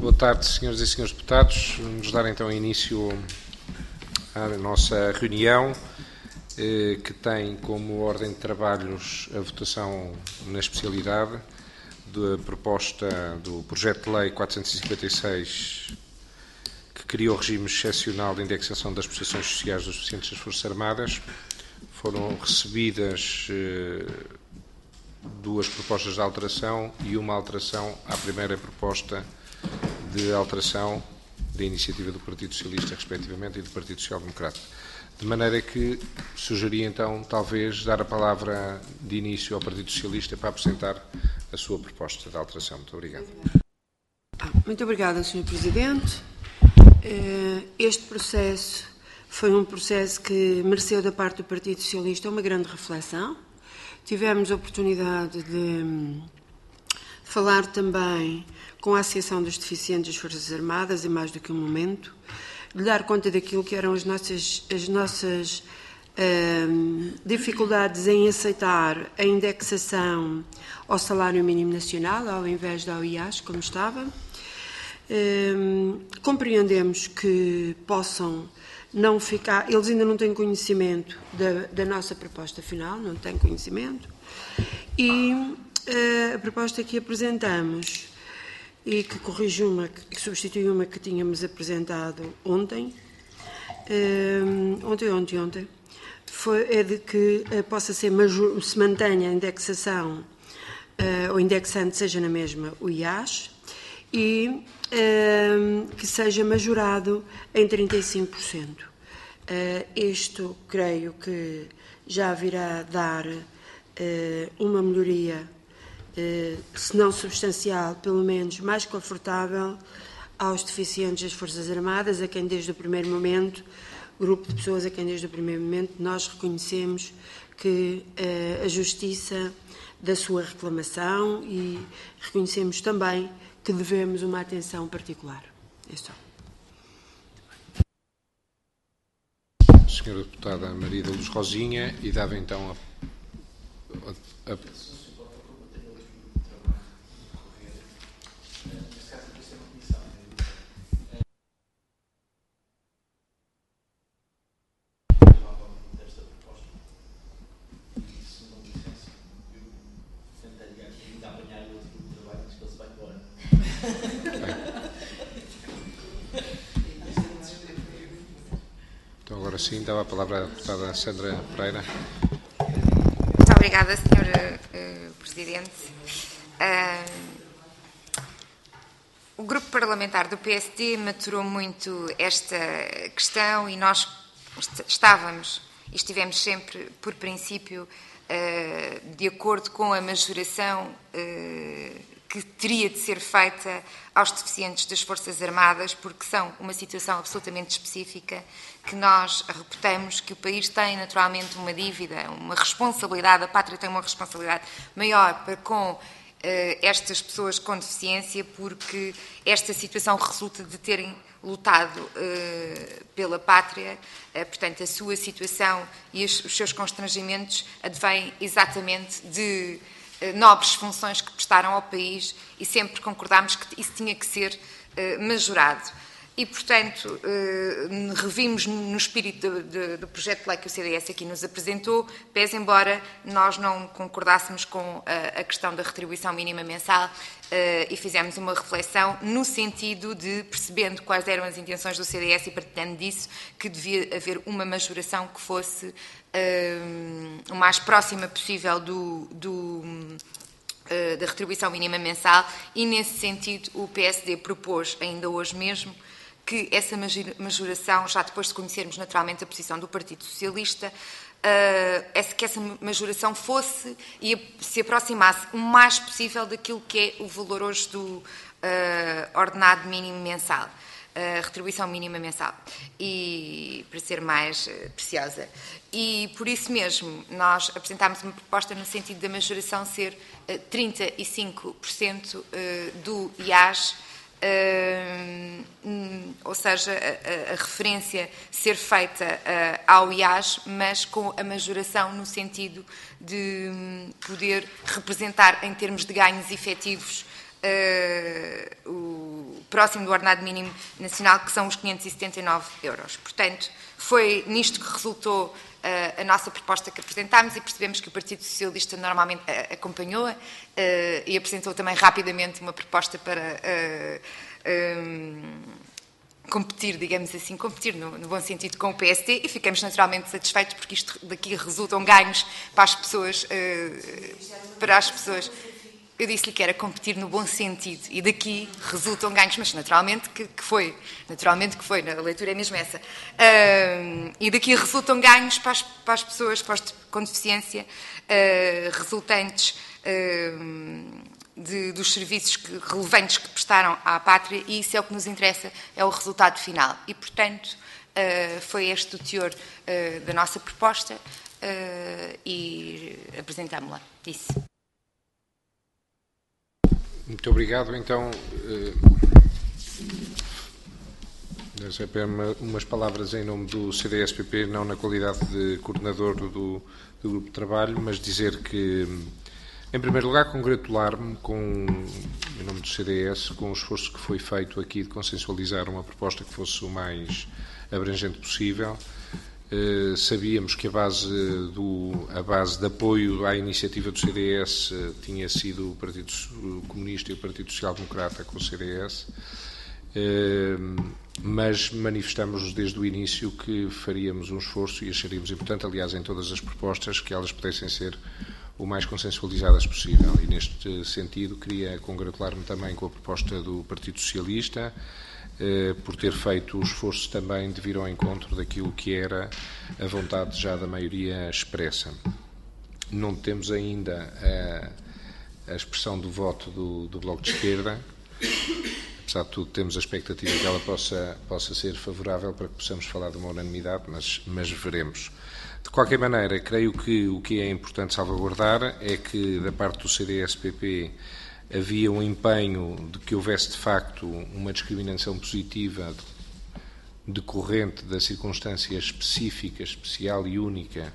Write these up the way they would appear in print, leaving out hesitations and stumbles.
Boa tarde, senhoras e senhores deputados. Vamos dar então início à nossa reunião, que tem como ordem de trabalhos a votação na especialidade da proposta do projeto de lei 456, que cria o regime excepcional de indexação das prestações sociais dos deficientes das Forças Armadas. Foram recebidas duas propostas de alteração e uma alteração à primeira proposta de alteração da iniciativa do Partido Socialista, respectivamente, e do Partido Social Democrata. De maneira que sugeria, então, talvez, dar a palavra de início ao Partido Socialista para apresentar a sua proposta de alteração. Muito obrigado. Muito obrigada, Sr. Presidente. Este processo foi um processo que mereceu da parte do Partido Socialista uma grande reflexão. Tivemos a oportunidade de falar também com a Associação dos Deficientes das Forças Armadas, em mais do que um momento, de dar conta daquilo que eram as nossas dificuldades em aceitar a indexação ao salário mínimo nacional, ao invés da OIAS, como estava. Compreendemos que possam não ficar, eles ainda não têm conhecimento da nossa proposta final, não têm conhecimento, e a proposta que apresentamos e que corrige uma, que substitui uma que tínhamos apresentado ontem, é de que possa ser se mantenha a indexação, o indexante seja na mesma o IAS, e que seja majorado em 35%. Isto creio que já virá dar uma melhoria, se não substancial, pelo menos mais confortável aos deficientes das Forças Armadas, a quem desde o primeiro momento, grupo de pessoas a quem desde o primeiro momento nós reconhecemos que a justiça da sua reclamação, e reconhecemos também que devemos uma atenção particular. É só. Senhora Deputada Maria da Luz Rosinha, e dava então a Então, agora sim, dava a palavra à deputada Sandra Pereira. Muito obrigada, Sr. Presidente. O grupo parlamentar do PSD maturou muito esta questão e nós estávamos e estivemos sempre, por princípio, de acordo com a majoração que teria de ser feita aos deficientes das Forças Armadas, porque são uma situação absolutamente específica, que nós reputamos que o país tem naturalmente uma dívida, uma responsabilidade, a pátria tem uma responsabilidade maior para com estas pessoas com deficiência, porque esta situação resulta de terem lutado pela pátria, portanto a sua situação e os seus constrangimentos advêm exatamente de nobres funções que prestaram ao país, e sempre concordámos que isso tinha que ser majorado. E, portanto, revimos no espírito do projeto de lei que o CDS aqui nos apresentou, pese embora nós não concordássemos com a questão da retribuição mínima mensal, e fizemos uma reflexão no sentido de, percebendo quais eram as intenções do CDS e partilhando disso, que devia haver uma majoração que fosse o mais próxima possível da retribuição mínima mensal, e nesse sentido o PSD propôs, ainda hoje mesmo, que essa majoração, já depois de conhecermos naturalmente a posição do Partido Socialista, que essa majoração fosse e se aproximasse o mais possível daquilo que é o valor hoje do ordenado mínimo mensal, a retribuição mínima mensal, e para ser mais preciosa. E por isso mesmo nós apresentámos uma proposta no sentido da majoração ser 35% do IAS, ou seja, a referência ser feita ao IAS, mas com a majoração no sentido de poder representar em termos de ganhos efetivos próximo do ordenado mínimo nacional, que são os 579 euros. Portanto, foi nisto que resultou a nossa proposta que apresentámos e percebemos que o Partido Socialista normalmente acompanhou-a e apresentou também rapidamente uma proposta para competir, digamos assim, competir no bom sentido com o PSD, e ficamos naturalmente satisfeitos porque isto daqui resultam ganhos para as pessoas, Eu disse-lhe que era competir no bom sentido e daqui resultam ganhos, mas naturalmente que foi, a leitura é mesmo essa. E daqui resultam ganhos para as pessoas com deficiência, resultantes dos serviços relevantes que prestaram à pátria, e isso é o que nos interessa, é o resultado final. E, portanto, foi este o teor da nossa proposta e apresentámo-la. Disse. Muito obrigado. Então, umas palavras em nome do CDS-PP, não na qualidade de coordenador do grupo de trabalho, mas dizer que, em primeiro lugar, congratular-me em nome do CDS, com o esforço que foi feito aqui de consensualizar uma proposta que fosse o mais abrangente possível. Sabíamos que a base de apoio à iniciativa do CDS tinha sido o Partido Comunista e o Partido Social Democrata com o CDS, mas manifestamos desde o início que faríamos um esforço e acharíamos importante, aliás, em todas as propostas, que elas pudessem ser o mais consensualizadas possível. E, neste sentido, queria congratular-me também com a proposta do Partido Socialista, por ter feito o esforço também de vir ao encontro daquilo que era a vontade já da maioria expressa. Não temos ainda a expressão do voto do Bloco de Esquerda. Apesar de tudo, temos a expectativa que ela possa ser favorável para que possamos falar de uma unanimidade, mas veremos. De qualquer maneira, creio que o que é importante salvaguardar é que, da parte do CDS-PP, havia um empenho de que houvesse, de facto, uma discriminação positiva decorrente da circunstância específica, especial e única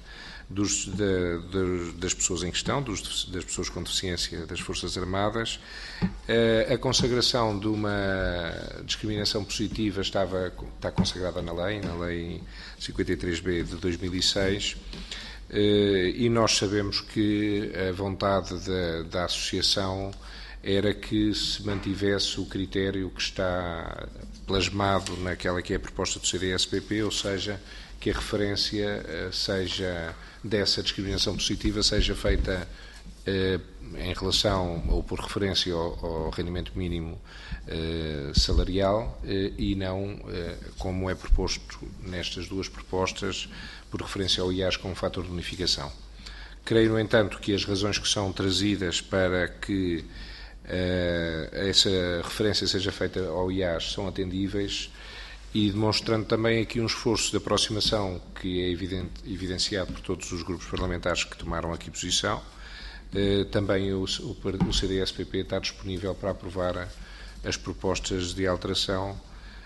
das pessoas em questão, das pessoas com deficiência das Forças Armadas. A consagração de uma discriminação positiva está consagrada na lei 53B de 2006, e nós sabemos que a vontade da associação era que se mantivesse o critério que está plasmado naquela que é a proposta do CDS-PP, ou seja, que a referência dessa discriminação positiva seja feita em relação ou por referência ao rendimento mínimo salarial, e não, como é proposto nestas duas propostas, por referência ao IAS como fator de bonificação. Creio, no entanto, que as razões que são trazidas para que essa referência seja feita ao IAS são atendíveis, e demonstrando também aqui um esforço de aproximação que é evidenciado por todos os grupos parlamentares que tomaram aqui posição. Também o CDS-PP está disponível para aprovar as propostas de alteração,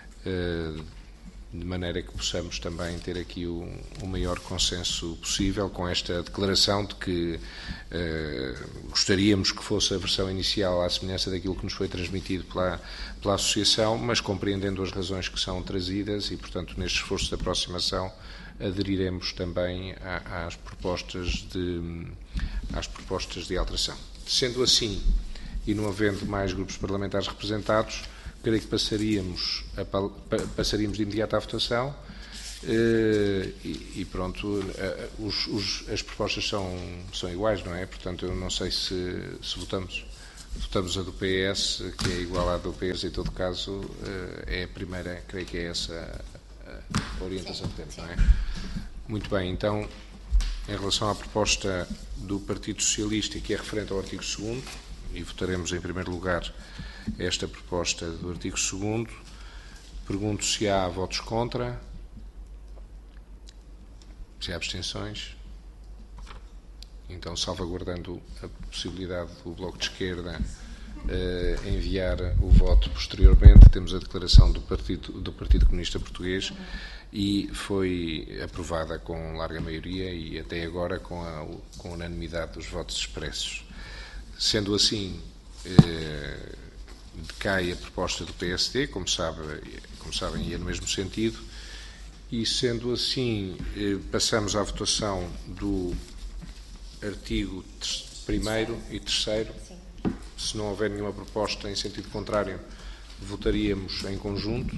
de maneira que possamos também ter aqui o maior consenso possível, com esta declaração de que gostaríamos que fosse a versão inicial à semelhança daquilo que nos foi transmitido pela Associação, mas compreendendo as razões que são trazidas e, portanto, neste esforço de aproximação, aderiremos também às propostas de alteração. Sendo assim, e não havendo mais grupos parlamentares representados, creio que passaríamos de imediato à votação, e pronto, as propostas são iguais, não é? Portanto, eu não sei se votamos a do PS, que é igual à do PS, em todo caso, é a primeira, creio que é essa a orientação que temos, não é? Muito bem, então, em relação à proposta do Partido Socialista, que é referente ao artigo 2º, e votaremos em primeiro lugar esta proposta do artigo 2º, pergunto se há votos contra, se há abstenções. Então, salvaguardando a possibilidade do Bloco de Esquerda enviar o voto posteriormente, temos a declaração do Partido Comunista Português, e foi aprovada com larga maioria e até agora com unanimidade dos votos expressos. Sendo assim, decai a proposta do PSD, como sabem, ia no mesmo sentido, e sendo assim, passamos à votação do artigo 1º e 3º. Se não houver nenhuma proposta em sentido contrário, votaríamos em conjunto.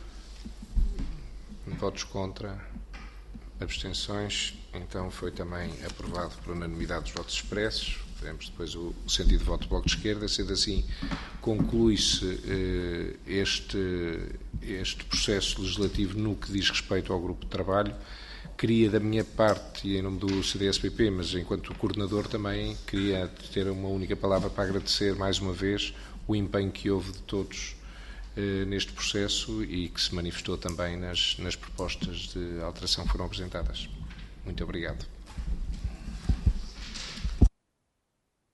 Votos contra, abstenções. Então foi também aprovado por unanimidade dos votos expressos. Veremos depois o sentido de voto do Bloco de Esquerda. Sendo assim, conclui-se este processo legislativo no que diz respeito ao grupo de trabalho. Queria, da minha parte, e em nome do CDS-PP, mas enquanto coordenador também, queria ter uma única palavra para agradecer mais uma vez o empenho que houve de todos neste processo e que se manifestou também nas propostas de alteração que foram apresentadas. Muito obrigado.